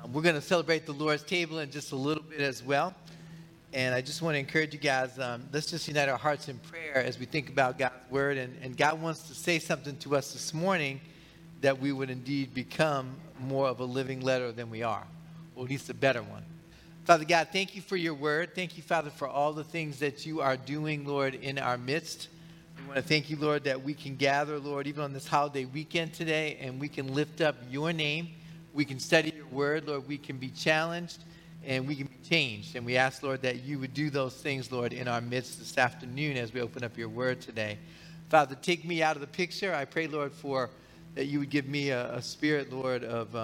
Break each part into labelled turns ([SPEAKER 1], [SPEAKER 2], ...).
[SPEAKER 1] We're going to celebrate the Lord's table in just a little bit as well. And I just want to encourage you guys, let's just unite our hearts in prayer as we think about God's word. And God wants to say something to us this morning that we would indeed become more of a living letter than we are, or at least a better one. Father God, thank you for your word. Thank you, Father, for all the things that you are doing, Lord, in our midst. We want to thank you, Lord, that we can gather, Lord, even on this holiday weekend today, and we can lift up your name. We can study your word, Lord. We can be challenged, and we can be changed. And we ask, Lord, that you would do those things, Lord, in our midst this afternoon as we open up your word today. Father, take me out of the picture. I pray, Lord, that you would give me a spirit, Lord, of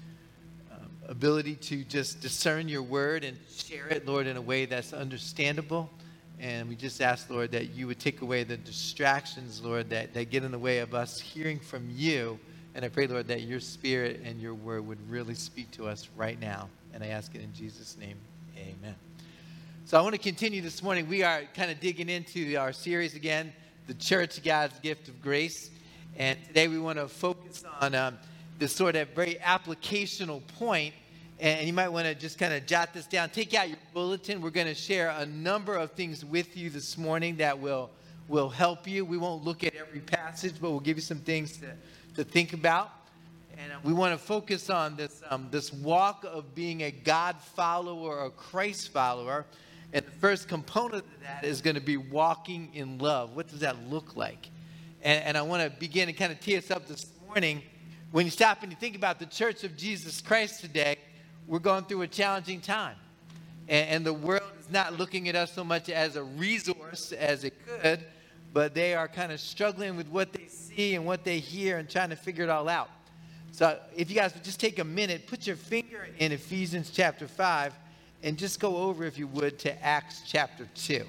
[SPEAKER 1] ability to just discern your word and share it, Lord, in a way that's understandable. And we just ask, Lord, that you would take away the distractions, Lord, that get in the way of us hearing from you. And I pray, Lord, that your spirit and your word would really speak to us right now. And I ask it in Jesus' name. Amen. So I want to continue this morning. We are kind of digging into our series again, The Church, God's Gift of Grace. And today we want to focus on this sort of very applicational point. And you might want to just kind of jot this down. Take out your bulletin. We're going to share a number of things with you this morning that will help you. We won't look at every passage, but we'll give you some things to think about. And we want to focus on this walk of being a God follower or a Christ follower. And the first component of that is going to be walking in love. What does that look like? And I want to begin and kind of tee us up this morning. When you stop and you think about the Church of Jesus Christ today, we're going through a challenging time. And the world is not looking at us so much as a resource as it could, but they are kind of struggling with what they see and what they hear and trying to figure it all out. So if you guys would just take a minute, put your finger in Ephesians chapter 5, and just go over, if you would, to Acts chapter 2.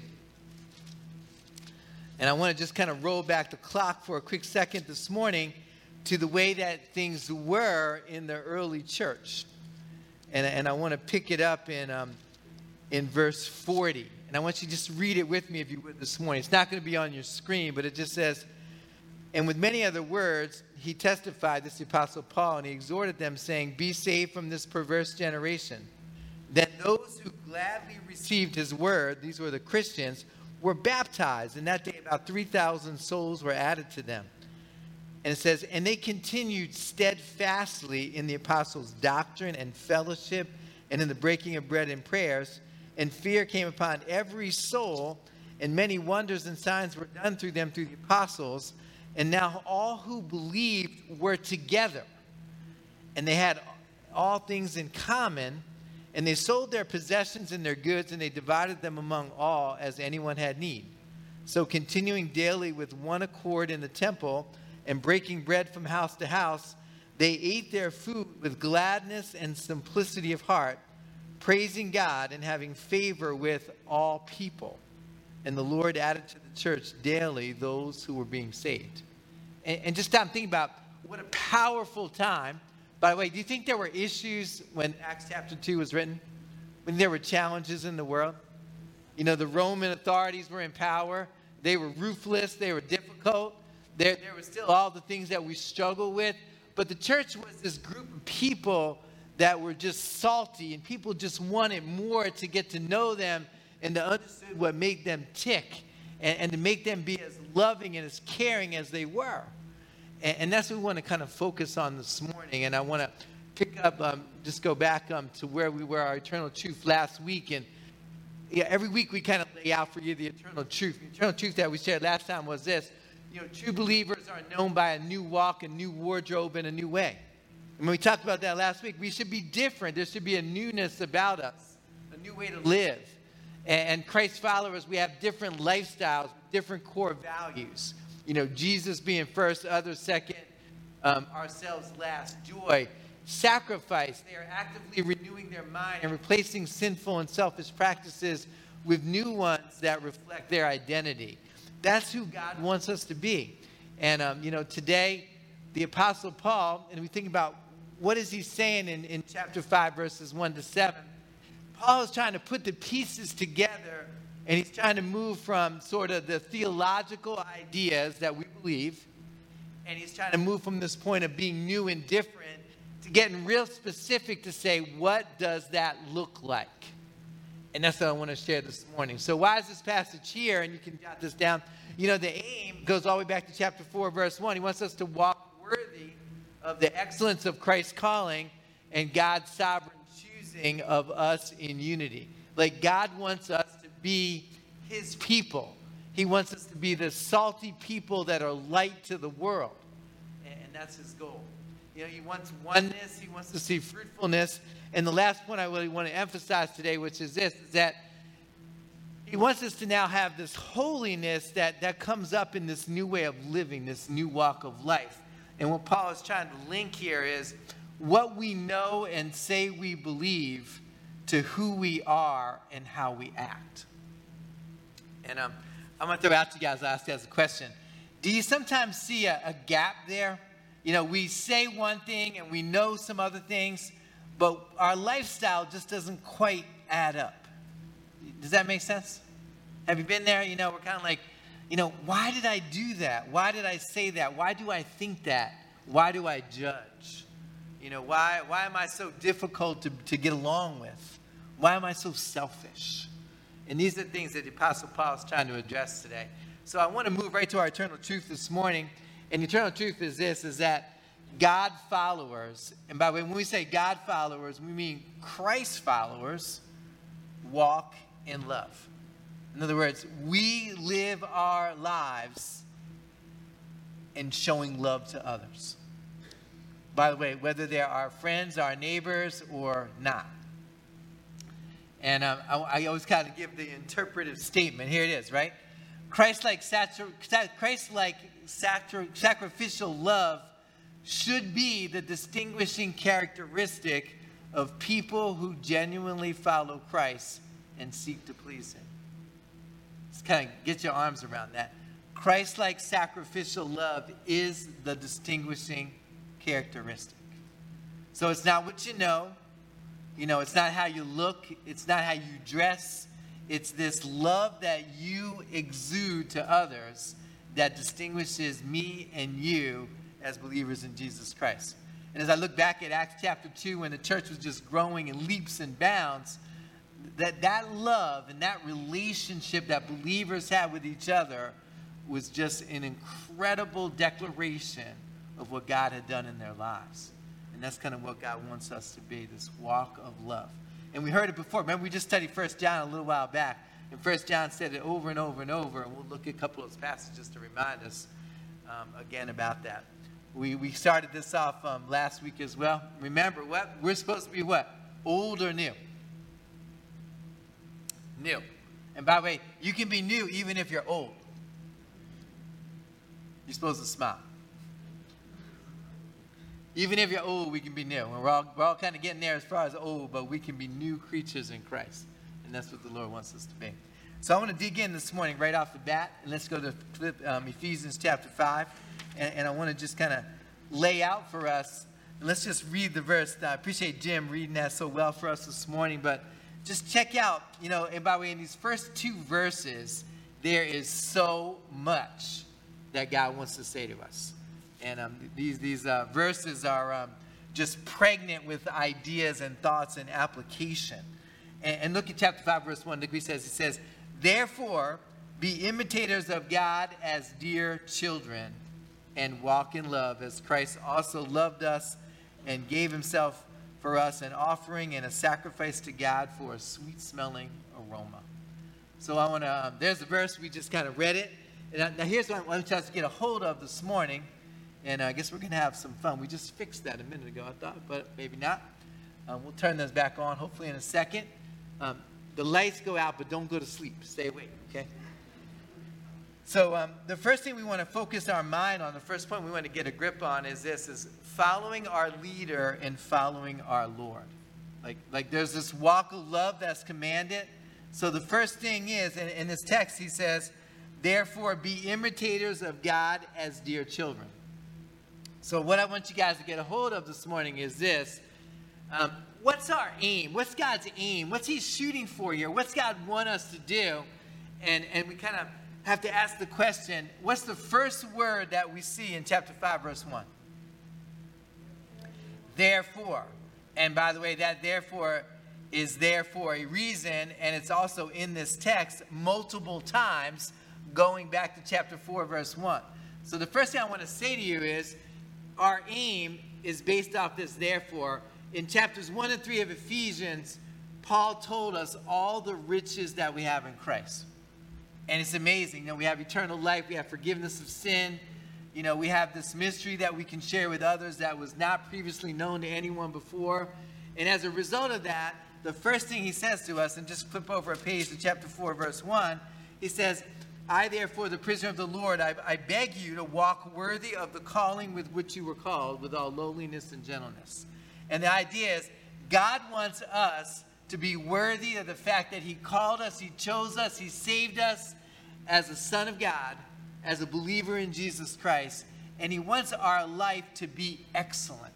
[SPEAKER 1] And I want to just kind of roll back the clock for a quick second this morning to the way that things were in the early church. And I want to pick it up in verse 40. And I want you to just read it with me, if you would, this morning. It's not going to be on your screen, but it just says, "And with many other words, he testified," this is the Apostle Paul, "and he exhorted them, saying, 'Be saved from this perverse generation.' Then those who gladly received his word," these were the Christians, "were baptized. And that day about 3,000 souls were added to them." And it says, "And they continued steadfastly in the apostles' doctrine and fellowship, and in the breaking of bread and prayers. And fear came upon every soul, and many wonders and signs were done through them, through the apostles. And now all who believed were together, and they had all things in common. And they sold their possessions and their goods, and they divided them among all as anyone had need. So continuing daily with one accord in the temple, and breaking bread from house to house, they ate their food with gladness and simplicity of heart, praising God and having favor with all people. And the Lord added to the church daily those who were being saved." And just stop and think about what a powerful time. By the way, do you think there were issues when Acts chapter 2 was written? When there were challenges in the world? You know, the Roman authorities were in power. They were ruthless. They were difficult. There were still all the things that we struggle with. But the church was this group of people that were just salty, and people just wanted more to get to know them and to understand what made them tick, and to make them be as loving and as caring as they were. And that's what we want to kind of focus on this morning. And I want to pick up, just go back to where we were, our eternal truth last week. And yeah, every week we kind of lay out for you the eternal truth. The eternal truth that we shared last time was this: true believers are known by a new walk, a new wardrobe, and a new way. And when we talked about that last week, we should be different. There should be a newness about us, a new way to live. And Christ followers, we have different lifestyles, different core values. Jesus being first, others second, ourselves last. Joy, sacrifice. They are actively renewing their mind and replacing sinful and selfish practices with new ones that reflect their identity. That's who God wants us to be. And, today, the Apostle Paul, and we think about what is he saying in chapter 5, verses 1 to 7. Paul is trying to put the pieces together, and he's trying to move from sort of the theological ideas that we believe, and he's trying to move from this point of being new and different getting real specific to say, what does that look like? And that's what I want to share this morning. So why is this passage here? And you can jot this down. You know, the aim goes all the way back to chapter 4, verse 1. He wants us to walk worthy of the excellence of Christ's calling and God's sovereign choosing of us in unity. Like, God wants us to be his people. He wants us to be the salty people that are light to the world. And that's his goal. You know, he wants oneness. He wants to see fruitfulness. And the last point I really want to emphasize today, which is this, is that he wants us to now have this holiness that comes up in this new way of living, this new walk of life. And what Paul is trying to link here is what we know and say we believe to who we are and how we act. And I'm going to throw out to you guys, I'll ask you guys a question. Do you sometimes see a gap there? You know, we say one thing and we know some other things, but our lifestyle just doesn't quite add up. Does that make sense? Have you been there? You know, we're kind of like, you know, why did I do that? Why did I say that? Why do I think that? Why do I judge? You know, why am I so difficult to get along with? Why am I so selfish? And these are things that the Apostle Paul is trying to address today. So I want to move right to our eternal truth this morning. And the eternal truth is this, is that God followers, and by the way, when we say God followers, we mean Christ followers, walk in love. In other words, we live our lives in showing love to others. By the way, whether they're our friends, our neighbors, or not. And I always kind of give the interpretive statement. Here it is, right? Christ-like sacrificial love should be the distinguishing characteristic of people who genuinely follow Christ and seek to please him. Just kind of get your arms around that. Christ-like sacrificial love is the distinguishing characteristic. So it's not what you know, it's not how you look, it's not how you dress. It's this love that you exude to others that distinguishes me and you as believers in Jesus Christ. And as I look back at Acts chapter 2, when the church was just growing in leaps and bounds, that love and that relationship that believers had with each other was just an incredible declaration of what God had done in their lives. And that's kind of what God wants us to be, this walk of love. And we heard it before. Remember, we just studied 1 John a little while back. And 1 John said it over and over and over. And we'll look at a couple of those passages to remind us again about that. We started this off last week as well. Remember, what? We're supposed to be what? Old or new? New. And by the way, you can be new even if you're old. You're supposed to smile. Even if you're old, we can be new. And we're all kind of getting there as far as old, but we can be new creatures in Christ. And that's what the Lord wants us to be. So I want to dig in this morning right off the bat. And let's go to Ephesians chapter 5. And I want to just kind of lay out for us. And let's just read the verse. I appreciate Jim reading that so well for us this morning. But just check out, and by the way, in these first two verses, there is so much that God wants to say to us. And these verses are just pregnant with ideas and thoughts and application. And look at chapter 5, verse 1. Look what he says, therefore, be imitators of God as dear children, and walk in love, as Christ also loved us and gave himself for us, an offering and a sacrifice to God for a sweet-smelling aroma. So I want to, there's the verse, we just kind of read it. And now here's what I want us to get a hold of this morning. And I guess we're going to have some fun. We just fixed that a minute ago, I thought, but maybe not. We'll turn those back on, hopefully in a second. The lights go out, but don't go to sleep. Stay awake, okay? So the first thing we want to focus our mind on, the first point we want to get a grip on is this, is following our leader and following our Lord. Like there's this walk of love that's commanded. So the first thing is, in this text, he says, therefore be imitators of God as dear children. So what I want you guys to get a hold of this morning is this. What's our aim? What's God's aim? What's he shooting for here? What's God want us to do? And we kind of have to ask the question, what's the first word that we see in chapter 5, verse 1? therefore. And by the way, that therefore is there for a reason, and it's also in this text multiple times, going back to chapter 4, verse 1. So the first thing I want to say to you is, our aim is based off this therefore. In chapters 1 and 3 of Ephesians, Paul told us all the riches that we have in Christ. And it's amazing. You know, we have eternal life, we have forgiveness of sin. You know, we have this mystery that we can share with others that was not previously known to anyone before. And as a result of that, the first thing he says to us, and just flip over a page to chapter 4, verse 1, he says, I therefore, the prisoner of the Lord, I beg you to walk worthy of the calling with which you were called, with all lowliness and gentleness. And the idea is, God wants us to be worthy of the fact that he called us, he chose us, he saved us as a son of God, as a believer in Jesus Christ, and he wants our life to be excellent.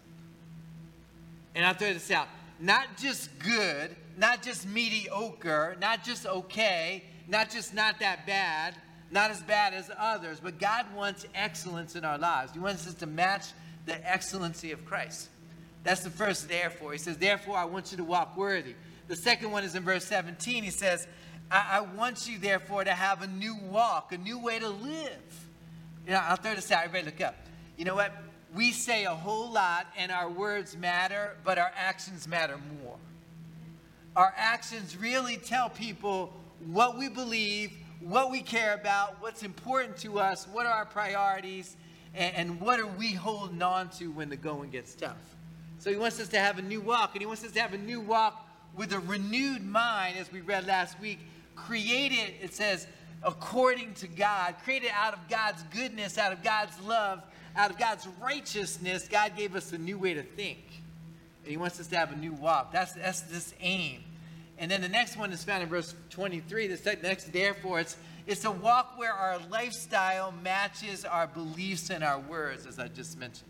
[SPEAKER 1] And I'll throw this out. Not just good, not just mediocre, not just okay, not just not that bad, not as bad as others, but God wants excellence in our lives. He wants us to match the excellency of Christ. That's the first therefore. He says, therefore, I want you to walk worthy. The second one is in verse 17. He says, I want you, therefore, to have a new walk, a new way to live. You know, I'll throw this out. Everybody look up. You know what? We say a whole lot, and our words matter, but our actions matter more. Our actions really tell people what we believe, what we care about, what's important to us, what are our priorities, and what are we holding on to when the going gets tough. So he wants us to have a new walk, and he wants us to have a new walk with a renewed mind, as we read last week, created, it says, according to God, created out of God's goodness, out of God's love, out of God's righteousness. God gave us a new way to think. And he wants us to have a new walk. That's this aim. And then the next one is found in verse 23. The next therefore, it's a walk where our lifestyle matches our beliefs and our words, as I just mentioned.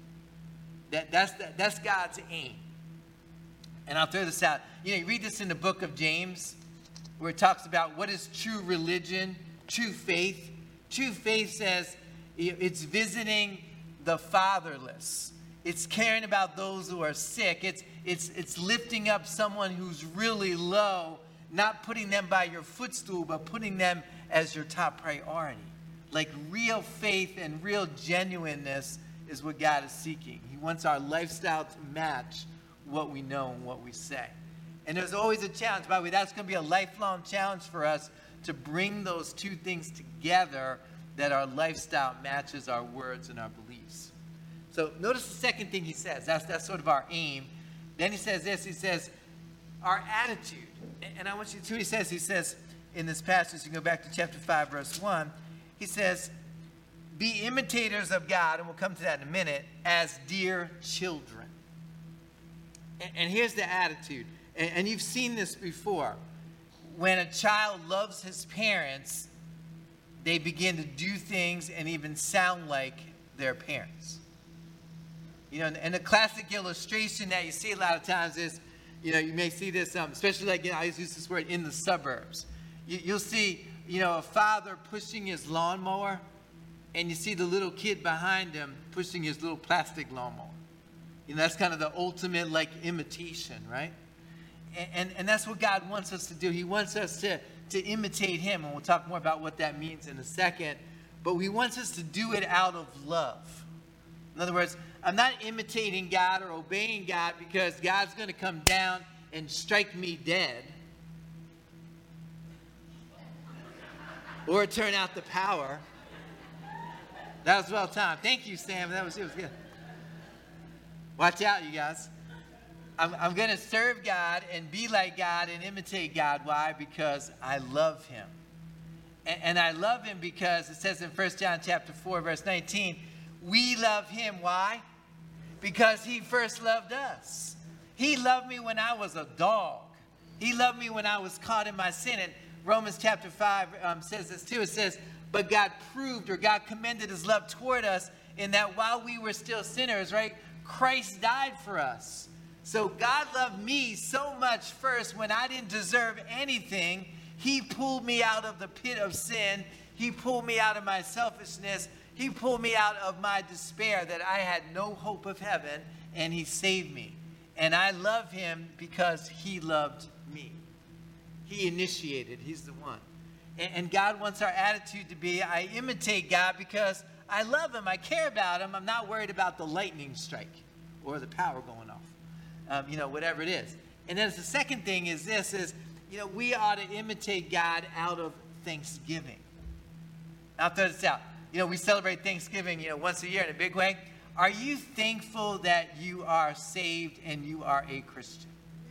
[SPEAKER 1] That's God's aim. And I'll throw this out. You know, you read this in the book of James, where it talks about what is true religion, true faith. True faith says it's visiting the fatherless. It's caring about those who are sick. It's lifting up someone who's really low, not putting them by your footstool, but putting them as your top priority. Like real faith and real genuineness is what God is seeking. He wants our lifestyle to match what we know and what we say. And there's always a challenge. By the way, that's going to be a lifelong challenge for us to bring those two things together, that our lifestyle matches our words and our beliefs. So notice the second thing he says. That's sort of our aim. Then he says this. He says, our attitude. And I want you to, he says in this passage, you can go back to chapter 5, verse 1. He says, be imitators of God, and we'll come to that in a minute, as dear children. And here's the attitude. And you've seen this before. When a child loves his parents, they begin to do things and even sound like their parents. You know, and the classic illustration that you see a lot of times is, you know, you may see this, especially like, you know, I use this word, in the suburbs. You'll see, you know, a father pushing his lawnmower, and you see the little kid behind him pushing his little plastic lawnmower. You know, that's kind of the ultimate, like, imitation, right? And that's what God wants us to do. He wants us to imitate him, and we'll talk more about what that means in a second. But he wants us to do it out of love. In other words, I'm not imitating God or obeying God because God's going to come down and strike me dead, or turn out the power. That was well timed. Thank you, Sam. It was good. Watch out, you guys. I'm going to serve God and be like God and imitate God. Why? Because I love him. And I love him because it says in 1 John chapter 4, verse 19, we love him. Why? Because he first loved us. He loved me when I was a dog. He loved me when I was caught in my sin. And Romans chapter 5 says this too. It says, but God proved, or God commended his love toward us in that while we were still sinners, right, Christ died for us. So God loved me so much first when I didn't deserve anything. He pulled me out of the pit of sin. He pulled me out of my selfishness. He pulled me out of my despair that I had no hope of heaven, and he saved me. And I love him because he loved me. He initiated. He's the one. And God wants our attitude to be, I imitate God because I love him. I care about him. I'm not worried about the lightning strike or the power going off. Whatever it is. And then the second thing is this, we ought to imitate God out of thanksgiving. I'll throw this out. We celebrate Thanksgiving, once a year in a big way. Are you thankful that you are saved and you are a Christian?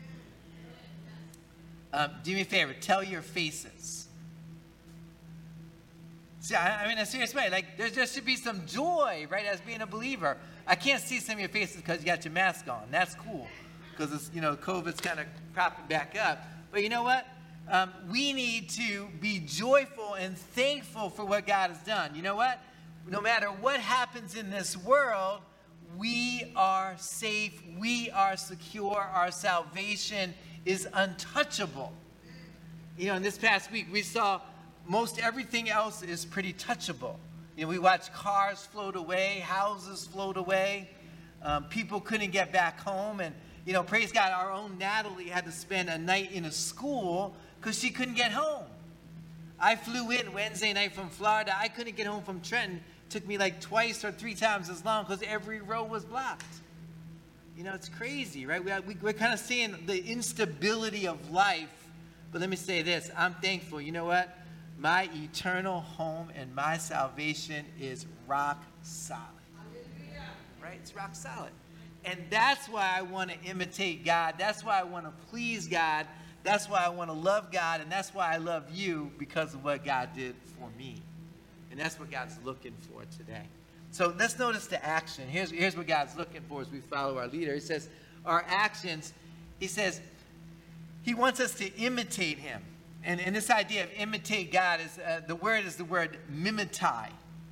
[SPEAKER 1] Do me a favor. Tell your faces. See, I mean, in a serious way. Like, there should be some joy, right, as being a believer. I can't see some of your faces because you got your mask on. That's cool because, it's, COVID's kind of propping back up. But you know what? We need to be joyful and thankful for what God has done. You know what? No matter what happens in this world, we are safe. We are secure. Our salvation is untouchable. In this past week, we saw most everything else is pretty touchable. We watched cars float away, houses float away. People couldn't get back home. And, praise God, our own Natalie had to spend a night in a school because she couldn't get home. I flew in Wednesday night from Florida. I couldn't get home from Trenton. It took me like twice or three times as long because every road was blocked. It's crazy, right? We're kind of seeing the instability of life. But let me say this. I'm thankful. You know what? My eternal home and my salvation is rock solid. Right? It's rock solid. And that's why I want to imitate God. That's why I want to please God. That's why I want to love God. And that's why I love you, because of what God did for me. And that's what God's looking for today. So let's notice the action. Here's what God's looking for as we follow our leader. He says, our actions, he says, he wants us to imitate him. And this idea of imitate God is, the word mimetai.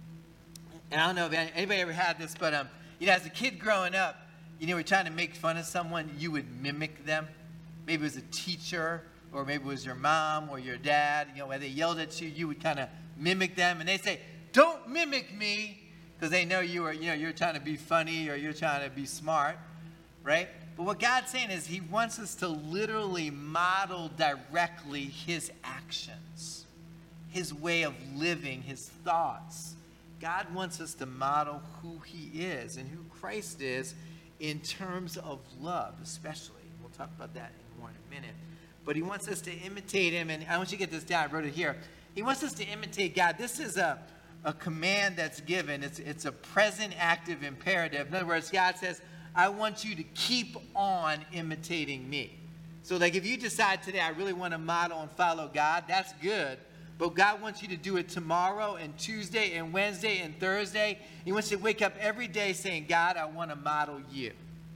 [SPEAKER 1] And I don't know if anybody ever had this, but, as a kid growing up, we're trying to make fun of someone, you would mimic them. Maybe it was a teacher, or maybe it was your mom or your dad. When they yelled at you, you would kind of mimic them. And they say, don't mimic me, because they know you're trying to be funny or you're trying to be smart, right? But what God's saying is he wants us to literally model directly his actions, his way of living, his thoughts. God wants us to model who he is and who Christ is in terms of love, especially. We'll talk about that more in a minute. But he wants us to imitate him, and I want you to get this down. I wrote it here. He wants us to imitate God. This is a command that's given. It's a present active imperative. In other words, God says, I want you to keep on imitating me. So like if you decide today, I really want to model and follow God, that's good. But God wants you to do it tomorrow and Tuesday and Wednesday and Thursday. He wants you to wake up every day saying, God, I want to model you.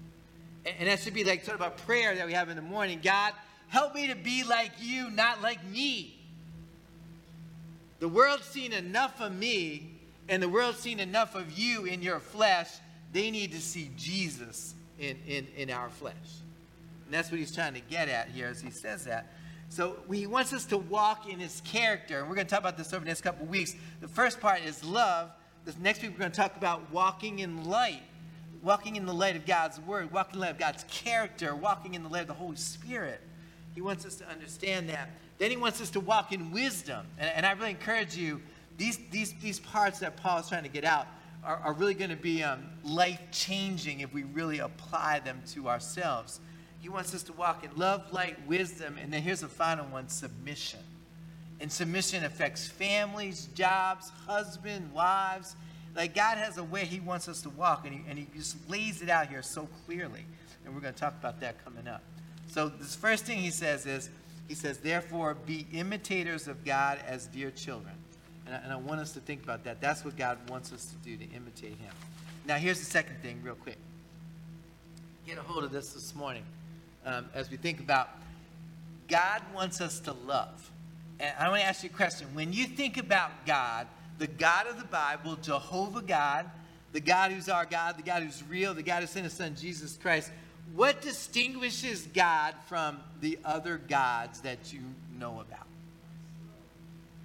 [SPEAKER 1] And that should be like sort of a prayer that we have in the morning. God, help me to be like you, not like me. The world's seen enough of me, and the world's seen enough of you in your flesh. They need to see Jesus in our flesh. And that's what he's trying to get at here as he says that. So he wants us to walk in his character. And we're going to talk about this over the next couple of weeks. The first part is love. This next week we're going to talk about walking in light. Walking in the light of God's word. Walking in the light of God's character. Walking in the light of the Holy Spirit. He wants us to understand that. Then he wants us to walk in wisdom. And I really encourage you, these parts that Paul is trying to get out are really going to be life-changing if we really apply them to ourselves. He wants us to walk in love, light, wisdom, and then here's the final one, submission. And submission affects families, jobs, husbands, wives. Like God has a way he wants us to walk, and he just lays it out here so clearly. And we're going to talk about that coming up. So this first thing he says is, therefore, be imitators of God as dear children. And I want us to think about that. That's what God wants us to do, to imitate him. Now, here's the second thing real quick. Get a hold of this morning as we think about God wants us to love. And I want to ask you a question. When you think about God, the God of the Bible, Jehovah God, the God who's our God, the God who's real, the God who sent his son, Jesus Christ, what distinguishes God from the other gods that you know about?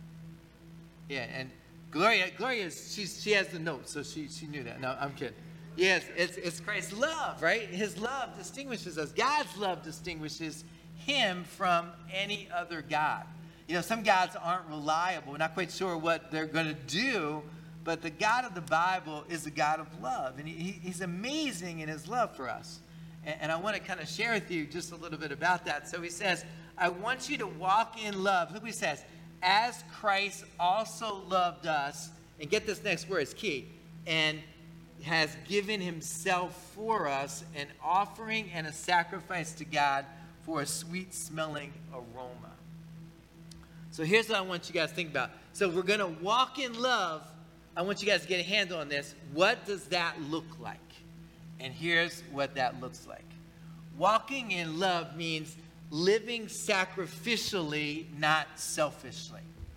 [SPEAKER 1] Yeah, and Gloria, she has the notes, so she knew that. No, I'm kidding. Yes, it's Christ's love, right? His love distinguishes us. God's love distinguishes him from any other God. You know, some gods aren't reliable. We're not quite sure what they're going to do, but the God of the Bible is a God of love, and he's amazing in his love for us. And I want to kind of share with you just a little bit about that. So he says, I want you to walk in love. Look what he says, as Christ also loved us, and get this next word, it's key, and has given himself for us, an offering and a sacrifice to God for a sweet-smelling aroma. So here's what I want you guys to think about. So we're going to walk in love. I want you guys to get a handle on this. What does that look like? And here's what that looks like. Walking in love means living sacrificially, not selfishly.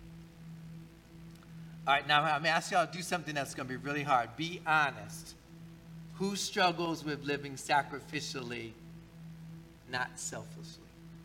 [SPEAKER 1] All right, now I'm going to ask y'all to do something that's going to be really hard. Be honest. Who struggles with living sacrificially, not selfishly?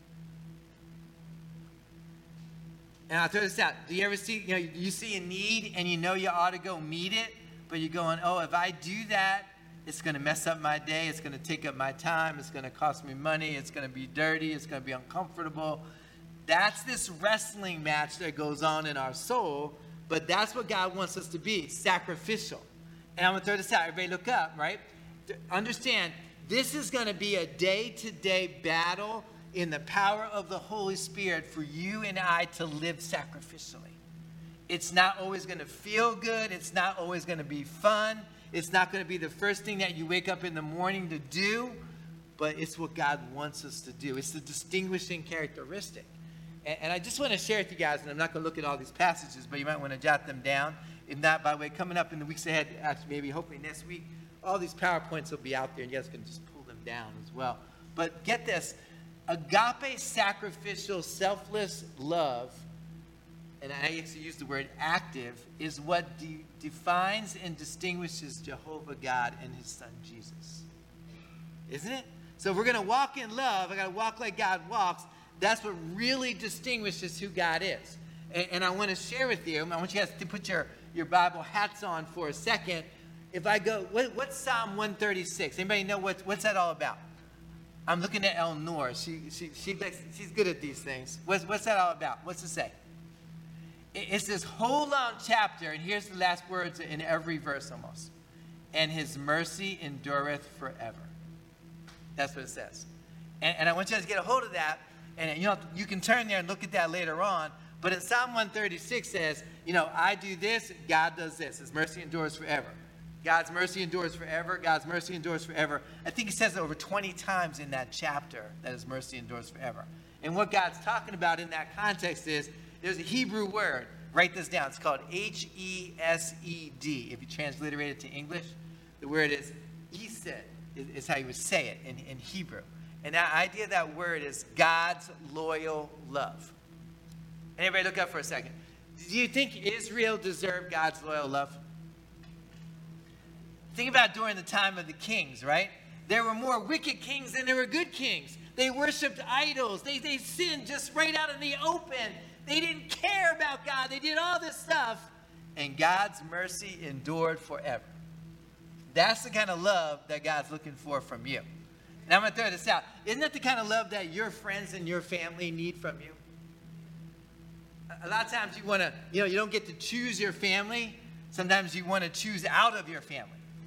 [SPEAKER 1] And I'll throw this out. Do you ever see, you see a need and you know you ought to go meet it, but you're going, oh, if I do that, it's going to mess up my day. It's going to take up my time. It's going to cost me money. It's going to be dirty. It's going to be uncomfortable. That's this wrestling match that goes on in our soul. But that's what God wants us to be, sacrificial. And I'm going to throw this out. Everybody look up, right? Understand, this is going to be a day-to-day battle in the power of the Holy Spirit for you and I to live sacrificially. It's not always going to feel good. It's not always going to be fun. It's not going to be the first thing that you wake up in the morning to do, but it's what God wants us to do. It's the distinguishing characteristic. And I just want to share with you guys, and I'm not going to look at all these passages, but you might want to jot them down. If not, by the way, coming up in the weeks ahead, actually maybe hopefully next week, all these PowerPoints will be out there, and you guys can just pull them down as well. But get this, agape, sacrificial, selfless love, and I actually use the word active, is what defines and distinguishes Jehovah God and his son Jesus. Isn't it? So if we're going to walk in love, I got to walk like God walks. That's what really distinguishes who God is. And I want to share with you, I want you guys to put your Bible hats on for a second. If I go, what's Psalm 136? Anybody know what's that all about? I'm looking at Elnor. She's good at these things. What's that all about? What's it say? It's this whole long chapter, and here's the last words in every verse almost. And his mercy endureth forever. That's what it says. And I want you guys to get a hold of that. And you can turn there and look at that later on. But in Psalm 136 says, I do this, God does this. His mercy endures forever. God's mercy endures forever. God's mercy endures forever. I think he says it over 20 times in that chapter that his mercy endures forever. And what God's talking about in that context is there's a Hebrew word. Write this down. It's called Hesed. If you transliterate it to English, the word is Hesed, is how you would say it in Hebrew. And the idea of that word is God's loyal love. Anybody look up for a second. Do you think Israel deserved God's loyal love? Think about during the time of the kings, right? There were more wicked kings than there were good kings. They worshipped idols. They sinned just right out in the open. They didn't care about God. They did all this stuff. And God's mercy endured forever. That's the kind of love that God's looking for from you. And I'm going to throw this out. Isn't that the kind of love that your friends and your family need from you? A lot of times you want to, you don't get to choose your family. Sometimes you want to choose out of your family.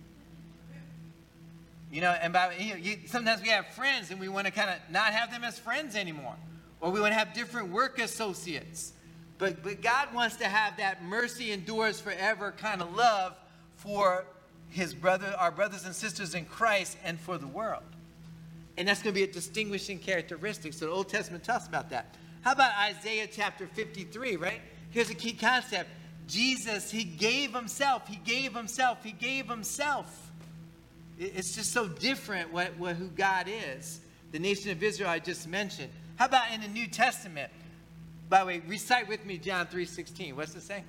[SPEAKER 1] Sometimes we have friends and we want to kind of not have them as friends anymore. Or we want to have different work associates. But God wants to have that mercy endures forever kind of love for our brothers and sisters in Christ and for the world. And that's going to be a distinguishing characteristic. So the Old Testament talks about that. How about Isaiah chapter 53, right? Here's a key concept. Jesus, he gave himself. He gave himself. He gave himself. It's just so different who God is. The nation of Israel I just mentioned. How about in the New Testament? By the way, recite with me John 3:16. What's it say?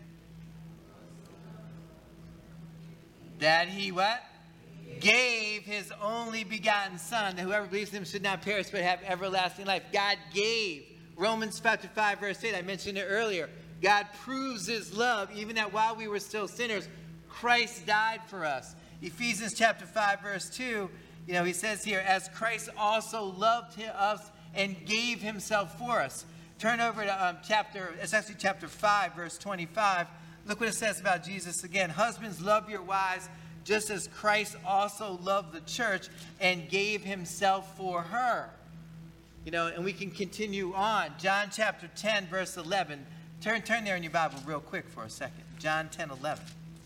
[SPEAKER 1] That he what? Gave his only begotten son, that whoever believes in him should not perish but have everlasting life. God gave. Romans chapter 5 verse 8, I mentioned it earlier. God proves his love even that while we were still sinners, Christ died for us. Ephesians chapter 5, verse 2, he says here, as Christ also loved us and gave himself for us. Turn over to chapter 5, verse 25. Look what it says about Jesus again. Husbands, love your wives, just as Christ also loved the church and gave himself for her. And we can continue on. John chapter 10, verse 11. Turn there in your Bible real quick for a second. John 10, 11.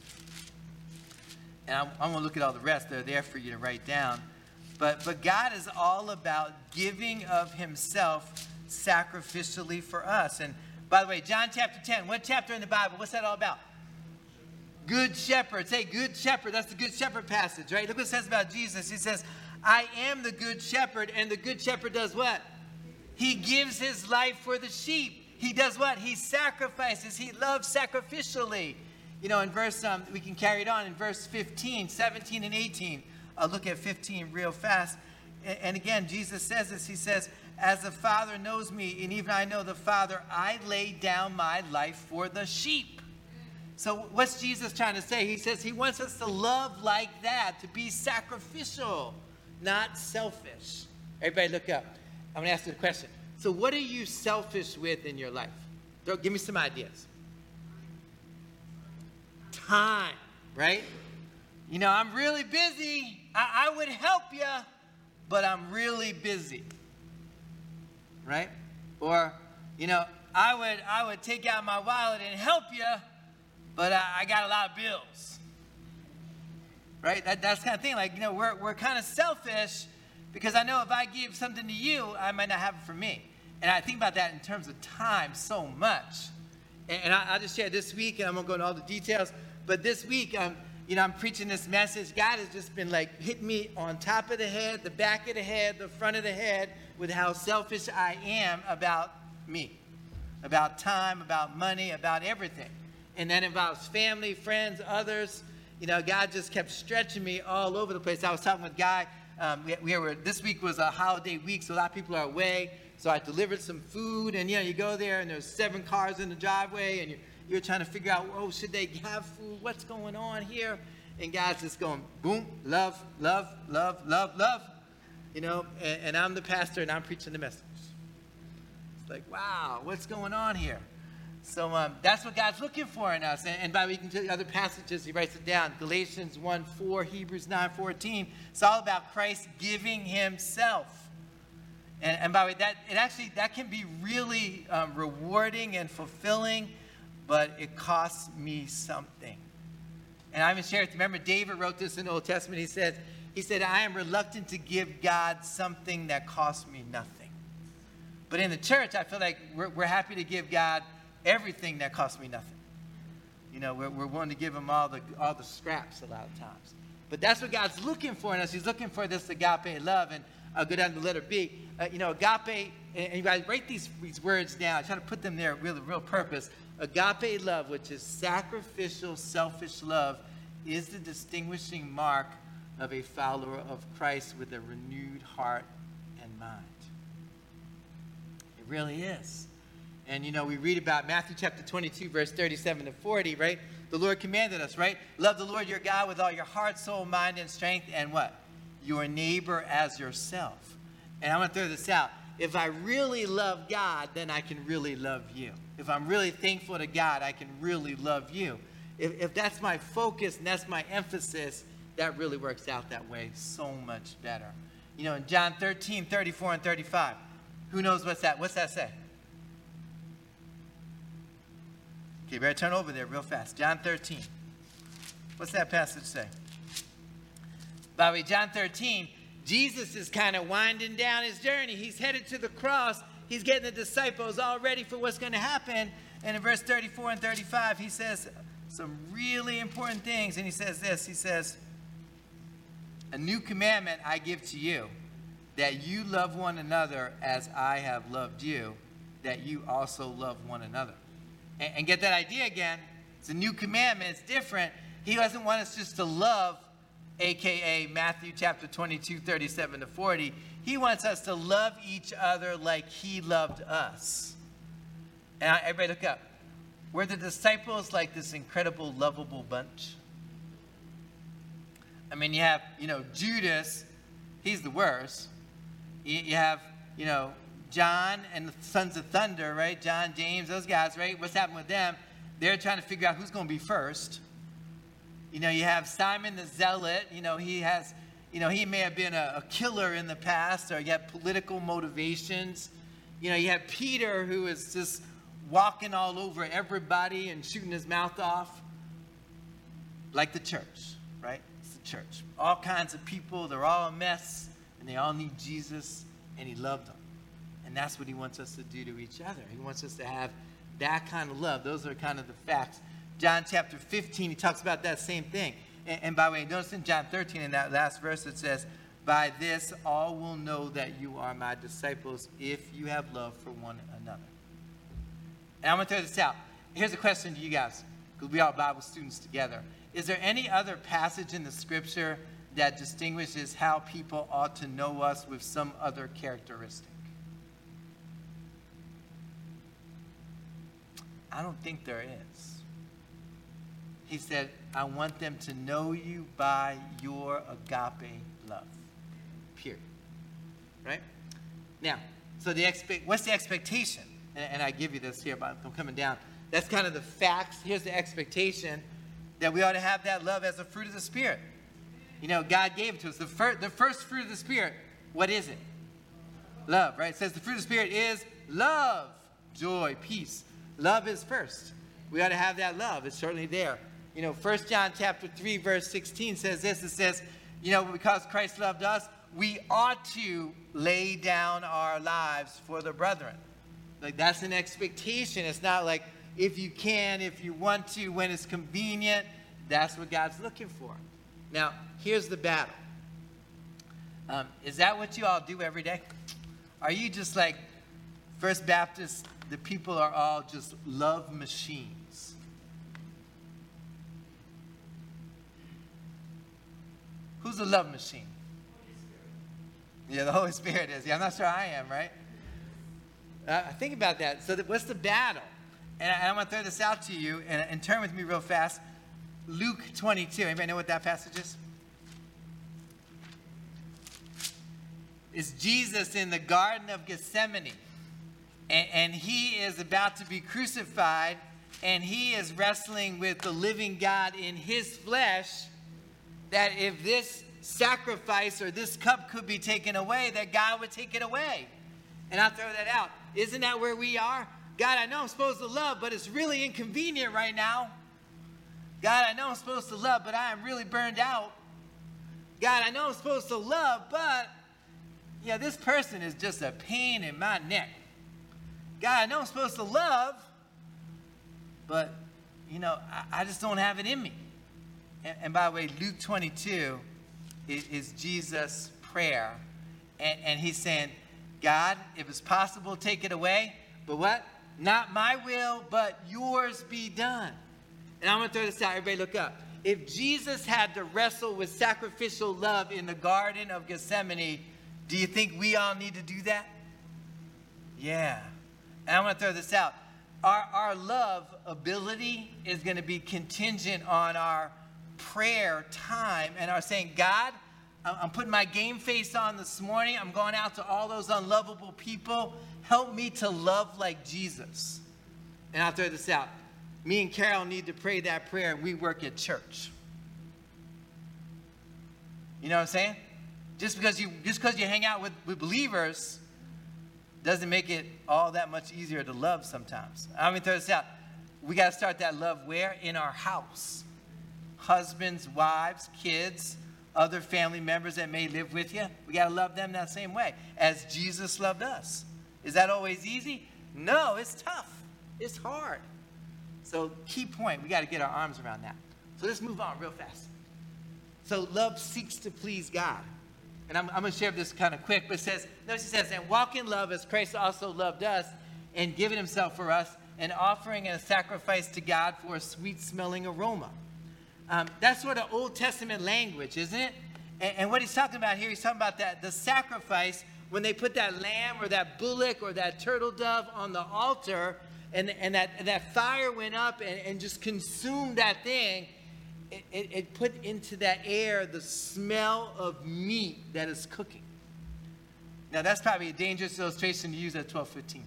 [SPEAKER 1] And I'm going to look at all the rest. They're there for you to write down. But God is all about giving of himself sacrificially for us. And by the way, John chapter 10, what chapter in the Bible? What's that all about? Good shepherd. Say good shepherd. That's the good shepherd passage, right? Look what it says about Jesus. He says, I am the good shepherd, and the good shepherd does what? He gives his life for the sheep. He does what? He sacrifices. He loves sacrificially. In verse, we can carry it on in verse 15, 17, and 18. I'll look at 15 real fast. And again, Jesus says this. He says, as the Father knows me, and even I know the Father, I lay down my life for the sheep. So what's Jesus trying to say? He says he wants us to love like that, to be sacrificial, not selfish. Everybody look up. I'm going to ask you a question. So what are you selfish with in your life? Give me some ideas. Time, right? I'm really busy. I would help you, but I'm really busy, right? Or, I would take out my wallet and help you, but I got a lot of bills, right? That's the kind of thing. Like, we're kind of selfish because I know if I give something to you, I might not have it for me. And I think about that in terms of time so much. And I'll just share this week, and I'm going to go into all the details. But this week, I'm preaching this message. God has just been hitting me on top of the head, the back of the head, the front of the head with how selfish I am about me, about time, about money, about everything. And that involves family, friends, others. God just kept stretching me all over the place. I was talking with Guy. This week was a holiday week, so a lot of people are away. So I delivered some food, and you go there, and there's 7 cars in the driveway, and you're trying to figure out, should they have food? What's going on here? And God's just going, boom, love, love, love, love, love. And I'm the pastor, and I'm preaching the message. It's like, wow, what's going on here? So that's what God's looking for in us. And by the way, you can tell the other passages, he writes it down. Galatians 1:4, Hebrews 9:14. It's all about Christ giving himself. And by the way, that can be really rewarding and fulfilling, but it costs me something. And I even shared it. Remember, David wrote this in the Old Testament. He said, I am reluctant to give God something that costs me nothing. But in the church, I feel like we're happy to give God everything that costs me nothing. We're willing to give him all the scraps a lot of times. But that's what God's looking for in us. He's looking for this agape love. And I'll go down to the letter B. Agape, and you guys write these words down. I try to put them there with a real purpose. Agape love, which is sacrificial, selfish love, is the distinguishing mark of a follower of Christ with a renewed heart and mind. It really is. And, we read about Matthew chapter 22, verse 37 to 40, right? The Lord commanded us, right? Love the Lord your God with all your heart, soul, mind, and strength, and what? Your neighbor as yourself. And I'm going to throw this out. If I really love God, then I can really love you. If I'm really thankful to God, I can really love you. If that's my focus and that's my emphasis, that really works out that way so much better. In John 13, 34 and 35, who knows what's that say? Okay, better turn over there real fast. John 13. What's that passage say? By the way, John 13, Jesus is kind of winding down his journey. He's headed to the cross. He's getting the disciples all ready for what's going to happen. And in verse 34 and 35, he says some really important things. And he says this. He says, a new commandment I give to you, that you love one another as I have loved you, that you also love one another. And get that idea again. It's a new commandment. It's different. He doesn't want us just to love, a.k.a. Matthew chapter 22, 37 to 40. He wants us to love each other like he loved us. And everybody look up. Were the disciples like this incredible, lovable bunch? I mean, you have, Judas, he's the worst. You have, John and the Sons of Thunder, right? John, James, those guys, right? What's happened with them? They're trying to figure out who's going to be first. You have Simon the Zealot. He has, he may have been a killer in the past, or you have political motivations. You have Peter, who is just walking all over everybody and shooting his mouth off. Like the church, right? It's the church. All kinds of people, they're all a mess, and they all need Jesus, and he loved them. And that's what he wants us to do to each other. He wants us to have that kind of love. Those are kind of the facts. John chapter 15, he talks about that same thing. And by the way, notice in John 13, in that last verse, it says, "By this all will know that you are my disciples if you have love for one another." And I'm going to throw this out. Here's a question to you guys, because we are Bible students together. Is there any other passage in the scripture that distinguishes how people ought to know us with some other characteristic? I don't think there is. He said, I want them to know you by your agape love. Period. Right? Now, so what's the expectation? And I give you this here, but I'm coming down. That's kind of the facts. Here's the expectation, that we ought to have that love as a fruit of the Spirit. God gave it to us. The first fruit of the Spirit, what is it? Love, right? It says the fruit of the Spirit is love, joy, peace. Love is first. We ought to have that love. It's certainly there. 1 John chapter 3, verse 16 says this. It says, because Christ loved us, we ought to lay down our lives for the brethren. Like, that's an expectation. It's not like if you can, if you want to, when it's convenient. That's what God's looking for. Now, here's the battle. Is that what you all do every day? Are you just like First Baptist, the people are all just love machines? Who's a love machine? Yeah, the Holy Spirit is. Yeah, I'm not sure I am, right? Think about that. So what's the battle? And I'm going to throw this out to you, and turn with me real fast. Luke 22. Anybody know what that passage is? It's Jesus in the Garden of Gethsemane. And he is about to be crucified, and he is wrestling with the living God in his flesh, that if this sacrifice or this cup could be taken away, that God would take it away. And I'll throw that out. Isn't that where we are? God, I know I'm supposed to love, but it's really inconvenient right now. God, I know I'm supposed to love, but I am really burned out. God, I know I'm supposed to love, but this person is just a pain in my neck. God, I know I'm supposed to love, but, I just don't have it in me. And by the way, Luke 22 is Jesus' prayer. And he's saying, God, if it's possible, take it away. But what? Not my will, but yours be done. And I'm going to throw this out. Everybody look up. If Jesus had to wrestle with sacrificial love in the Garden of Gethsemane, do you think we all need to do that? Yeah. And I'm going to throw this out. Our love ability is going to be contingent on our prayer time and our saying, God, I'm putting my game face on this morning. I'm going out to all those unlovable people. Help me to love like Jesus. And I'll throw this out. Me and Carol need to pray that prayer, and we work at church. You know what I'm saying? Just because you hang out with believers doesn't make it all that much easier to love sometimes. I'm going to throw this out. We got to start that love where? In our house. Husbands, wives, kids, other family members that may live with you. We got to love them that same way as Jesus loved us. Is that always easy? No, it's tough. It's hard. So key point, we got to get our arms around that. So let's move on real fast. So love seeks to please God. And I'm going to share this kind of quick, but it says, notice it says, and walk in love as Christ also loved us and given himself for us, an offering and a sacrifice to God for a sweet-smelling aroma. That's sort of Old Testament language, isn't it? And what he's talking about here, he's talking about that the sacrifice, when they put that lamb or that bullock or that turtle dove on the altar, and that fire went up and just consumed that thing, it put into that air the smell of meat that is cooking. Now, that's probably a dangerous illustration to use at 12:15.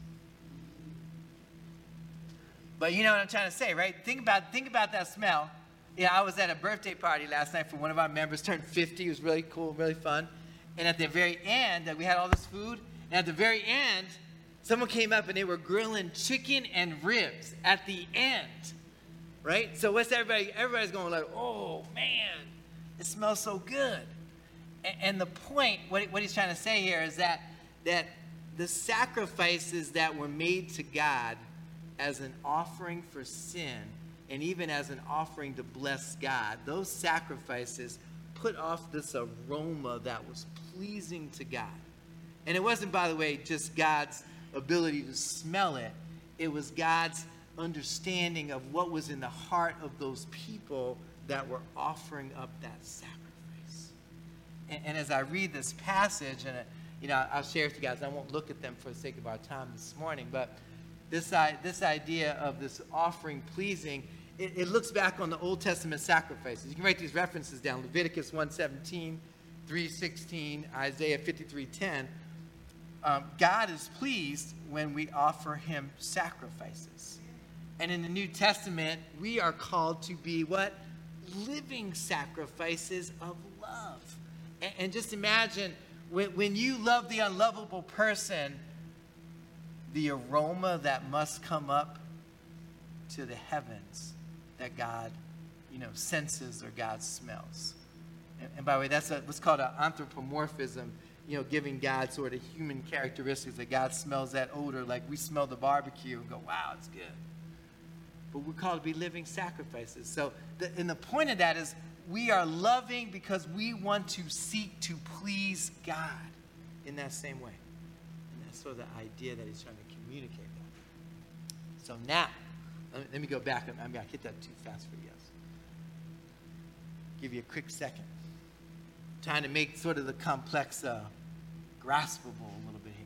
[SPEAKER 1] But you know what I'm trying to say, right? Think about that smell. Yeah, I was at a birthday party last night for one of our members, turned 50. It was really cool, really fun. And at the very end, we had all this food. And at the very end, someone came up and they were grilling chicken and ribs at the end, right? So what's everybody's going like, oh, man, it smells so good. And the point, what he's trying to say here is that the sacrifices that were made to God as an offering for sin and even as an offering to bless God, those sacrifices put off this aroma that was pleasing to God. And it wasn't, by the way, just God's ability to smell it. It was God's understanding of what was in the heart of those people that were offering up that sacrifice. And as I read this passage, and I'll share it with you guys. I won't look at them for the sake of our time this morning, but this idea of this offering pleasing, it looks back on the Old Testament sacrifices. You can write these references down: Leviticus 1:17, 3:16, Isaiah 53:10. God is pleased when we offer him sacrifices. And in the New Testament, we are called to be what? Living sacrifices of love. And just imagine, when you love the unlovable person, the aroma that must come up to the heavens that God, senses or God smells. And by the way, that's what's called an anthropomorphism, giving God sort of human characteristics, that God smells that odor like we smell the barbecue and go, wow, it's good. But we're called to be living sacrifices. So, and the point of that is we are loving because we want to seek to please God in that same way. And that's sort of the idea that he's trying to communicate that. So now, let me go back. I hit that too fast for you guys. Give you a quick second. Trying to make sort of the complex graspable a little bit here.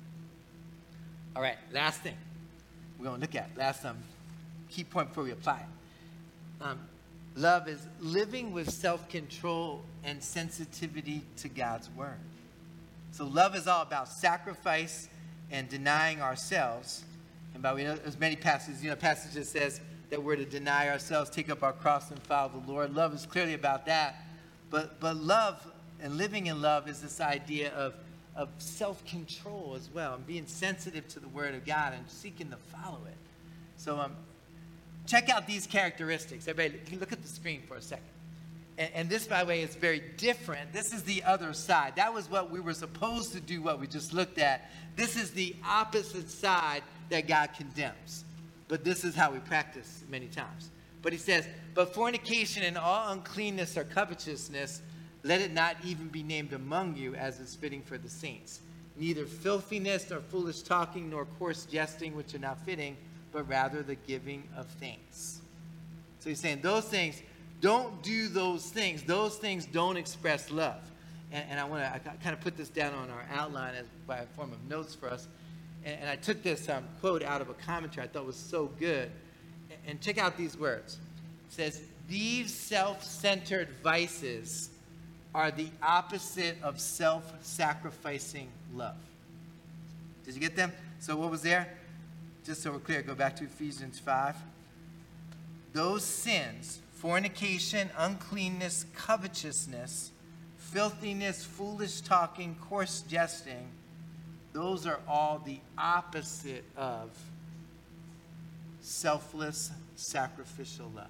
[SPEAKER 1] All right, last thing we're going to look at. Last key point before we apply it. Love is living with self-control and sensitivity to God's word. So love is all about sacrifice and denying ourselves. And by the way, there's many passages, passages says that we're to deny ourselves, take up our cross and follow the Lord. Love is clearly about that. But love and living in love is this idea of self-control as well, and being sensitive to the word of God and seeking to follow it. So check out these characteristics. Everybody, look at the screen for a second. And this, by the way, is very different. This is the other side. That was what we were supposed to do, what we just looked at. This is the opposite side that God condemns. But this is how we practice many times. But he says, but fornication and all uncleanness or covetousness, let it not even be named among you, as is fitting for the saints. Neither filthiness, nor foolish talking, nor coarse jesting, which are not fitting, but rather the giving of thanks. So he's saying those things, don't do those things. Those things don't express love. And I kind of put this down on our outline as by a form of notes for us. And I took this quote out of a commentary I thought was so good. And check out these words. It says, these self-centered vices are the opposite of self-sacrificing love. Did you get them? So what was there? Just so we're clear, go back to Ephesians 5. Those sins, fornication, uncleanness, covetousness, filthiness, foolish talking, coarse jesting, those are all the opposite of selfless, sacrificial love.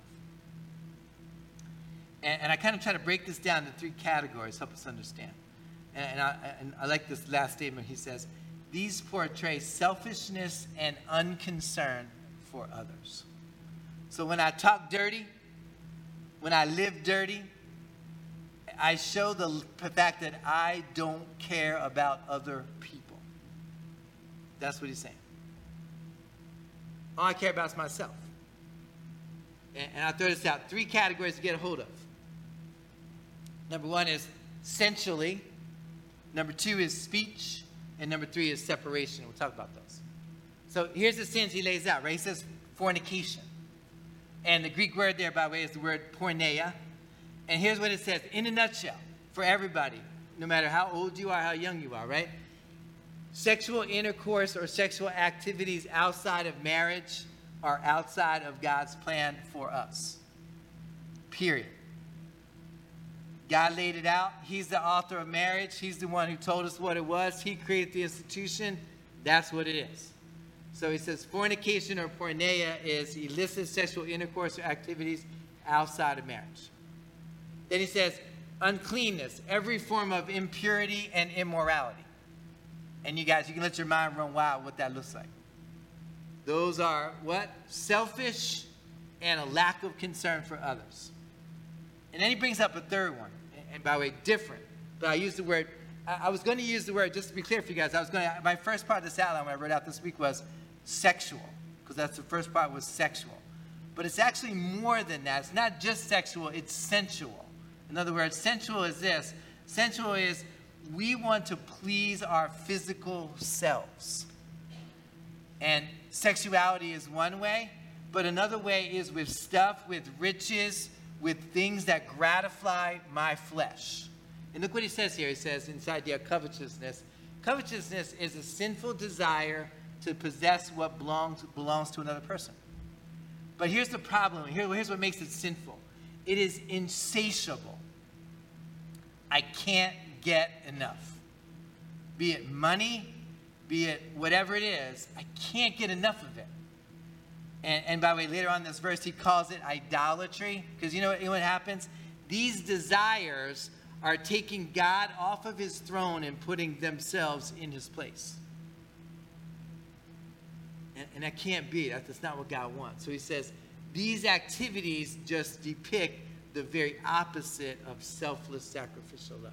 [SPEAKER 1] And I kind of try to break this down into three categories, help us understand. And I like this last statement. He says, these portray selfishness and unconcern for others. So when I talk dirty, when I live dirty, I show the fact that I don't care about other people. That's what he's saying. All I care about is myself. And I'll throw this out. Three categories to get a hold of. Number one is sensually. Number two is speech. And number three is separation. We'll talk about those. So here's the sins he lays out, right? He says fornication. And the Greek word there, by the way, is the word porneia. And here's what it says in a nutshell for everybody, no matter how old you are, how young you are, right? Sexual intercourse or sexual activities outside of marriage are outside of God's plan for us. Period. God laid it out. He's the author of marriage. He's the one who told us what it was. He created the institution. That's what it is. So he says fornication or porneia is illicit sexual intercourse or activities outside of marriage. Then he says uncleanness, every form of impurity and immorality. And you guys, you can let your mind run wild what that looks like. Those are what? Selfish and a lack of concern for others. And then he brings up a third one. And by the way, different. But I used the word, I was going to use the word, just to be clear for you guys, my first part of this outline when I wrote out this week was sexual. Because that's the first part was sexual. But it's actually more than that. It's not just sexual, it's sensual. In other words, sensual is this. Sensual is we want to please our physical selves. And sexuality is one way, but another way is with stuff, with riches, with things that gratify my flesh. And look what he says here. He says inside there, covetousness. Covetousness is a sinful desire to possess what belongs to another person. But here's the problem. Here's what makes it sinful. It is insatiable. I can't get enough. Be it money, be it whatever it is, I can't get enough of it. And by the way, later on in this verse, he calls it idolatry. Because you know what happens? These desires are taking God off of his throne and putting themselves in his place. And that can't be. That's not what God wants. So he says, these activities just depict the very opposite of selfless sacrificial love.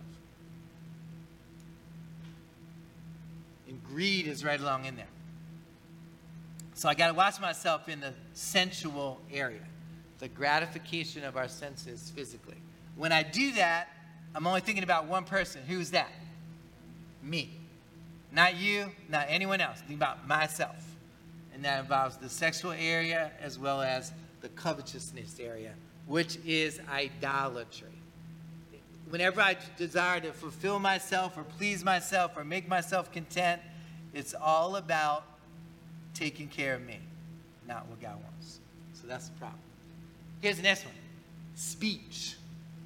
[SPEAKER 1] And greed is right along in there. So I got to watch myself in the sensual area, the gratification of our senses physically. When I do that, I'm only thinking about one person. Who's that? Me. Not you, not anyone else. Think about myself. And that involves the sexual area as well as the covetousness area, which is idolatry. Whenever I desire to fulfill myself or please myself or make myself content, it's all about taking care of me, not what God wants. So that's the problem. Here's the next one. Speech.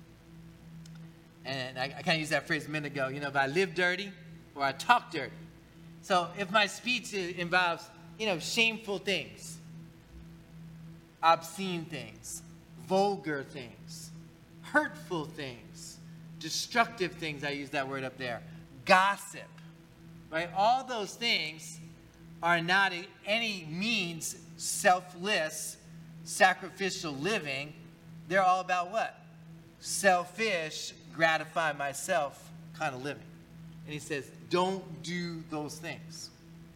[SPEAKER 1] And I kind of used that phrase a minute ago. You know, if I live dirty or I talk dirty. So if my speech involves, shameful things, obscene things, vulgar things, hurtful things, destructive things, I use that word up there, gossip, right? All those things are not in any means selfless, sacrificial living. They're all about what? Selfish, gratify myself kind of living. And he says, don't do those things.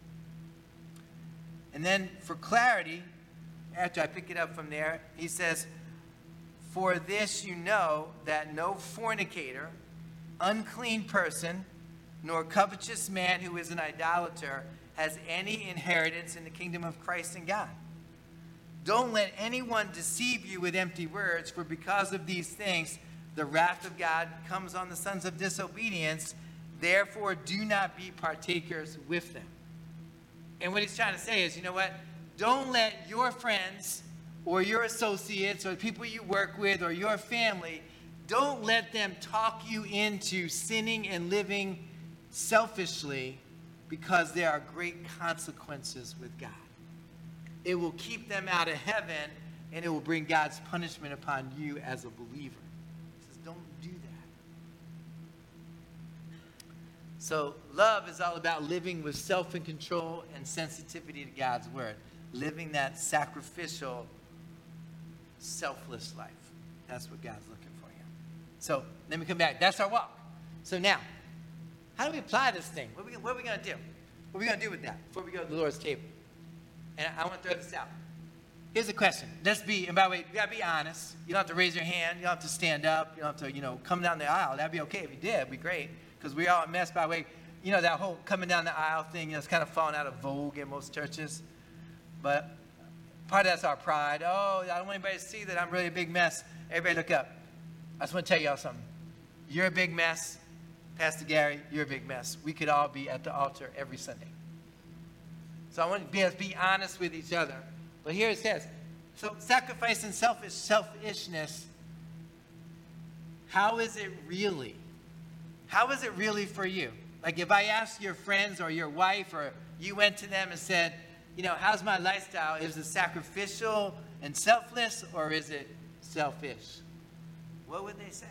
[SPEAKER 1] And then for clarity, after I pick it up from there, he says, for this you know that no fornicator, unclean person, nor covetous man who is an idolater has any inheritance in the kingdom of Christ and God. Don't let anyone deceive you with empty words, for because of these things, the wrath of God comes on the sons of disobedience. Therefore, do not be partakers with them. And what he's trying to say is, you know what? Don't let your friends or your associates or people you work with or your family, don't let them talk you into sinning and living selfishly, because there are great consequences with God. It will keep them out of heaven, and it will bring God's punishment upon you as a believer. He says, don't do that. So love is all about living with self and control and sensitivity to God's word. Living that sacrificial, selfless life. That's what God's looking for here. So let me come back. That's our walk. So now, how do we apply this thing? What are we going to do? What are we going to do with that before we go to the Lord's table? And I want to throw this out. Here's the question. And by the way, you got to be honest. You don't have to raise your hand. You don't have to stand up. You don't have to, come down the aisle. That'd be okay if you did. It'd be great. Because we're all a mess, by the way. That whole coming down the aisle thing, it's kind of fallen out of vogue in most churches. But part of that's our pride. Oh, I don't want anybody to see that I'm really a big mess. Everybody look up. I just want to tell y'all something. You're a big mess. Pastor Gary, you're a big mess. We could all be at the altar every Sunday. So I want to be honest with each other. But here it says, so sacrifice and selfishness, how is it really? How is it really for you? Like if I asked your friends or your wife or you went to them and said, you know, how's my lifestyle? Is it sacrificial and selfless or is it selfish? What would they say?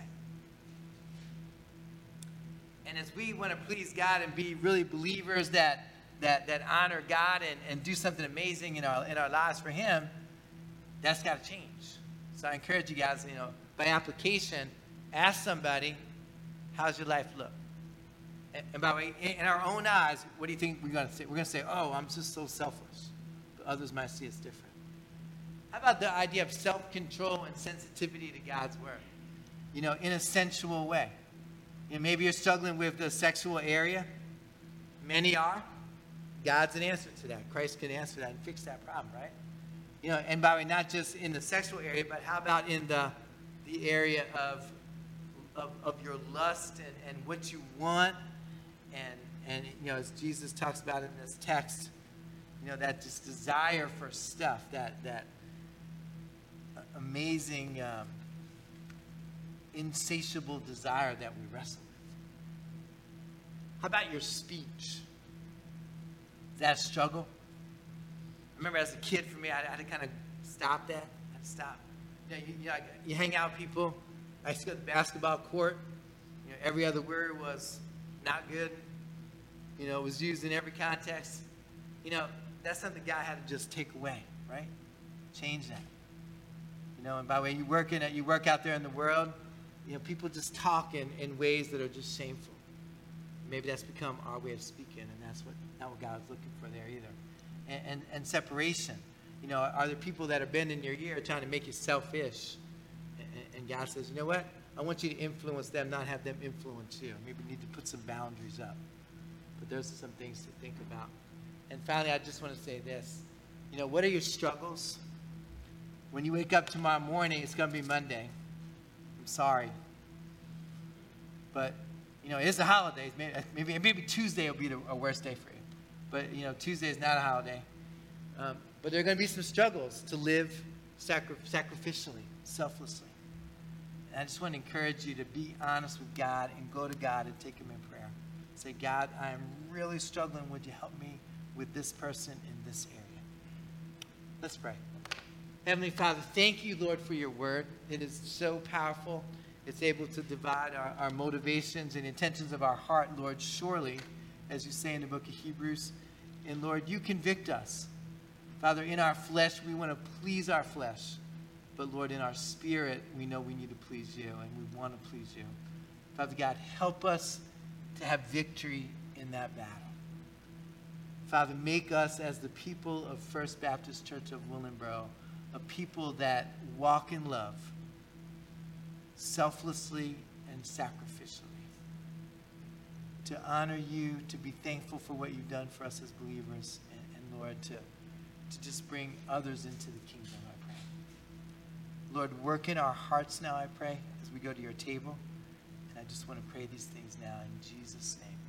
[SPEAKER 1] And as we want to please God and be really believers that honor God and do something amazing in our lives for Him, that's got to change. So I encourage you guys, you know, by application, ask somebody, how's your life look? And by the way, in our own eyes, what do you think we're going to say? We're going to say, oh, I'm just so selfless. But others might see it's different. How about the idea of self-control and sensitivity to God's word? You know, in a sensual way. You know, maybe you're struggling with the sexual area. Many are. God's an answer to that. Christ can answer that and fix that problem, right? You know, and by the way, not just in the sexual area, but how about in the area of your lust and what you want, and you know, as Jesus talks about in this text, you know, that just desire for stuff, that amazing, insatiable desire that we wrestle with. How about your speech? Is that a struggle? I remember as a kid, for me, I had to kind of stop that. I had to stop. You hang out with people. I used to go to the basketball court. You know, every other word was not good. You know, it was used in every context. You know, that's something God had to just take away, right? Change that. You know, and by the way, you work out there in the world, you know, people just talk in ways that are just shameful. Maybe that's become our way of speaking, and that's not what God was looking for there either. And separation. You know, are there people that are bending your ear trying to make you selfish? And God says, you know what? I want you to influence them, not have them influence you. Maybe you need to put some boundaries up. But those are some things to think about. And finally, I just want to say this. You know, what are your struggles? When you wake up tomorrow morning, it's going to be Monday. I'm sorry. But, you know, it's the holidays. Maybe Tuesday will be a worse day for you. But, you know, Tuesday is not a holiday. But there are going to be some struggles to live sacrificially, selflessly. And I just want to encourage you to be honest with God and go to God and take Him in prayer. Say, God, I am really struggling. Would you help me with this person in this area? Let's pray. Heavenly Father, thank you, Lord, for your word. It is so powerful. It's able to divide our motivations and intentions of our heart, Lord, surely, as you say in the book of Hebrews. And Lord, you convict us. Father, in our flesh, we want to please our flesh. But Lord, in our spirit, we know we need to please you, and we want to please you. Father God, help us to have victory in that battle. Father, make us as the people of First Baptist Church of Willingboro, a people that walk in love, selflessly and sacrificially. To honor you, to be thankful for what you've done for us as believers, and Lord, to just bring others into the kingdom, I pray. Lord, work in our hearts now, I pray, as we go to your table. And I just want to pray these things now in Jesus' name.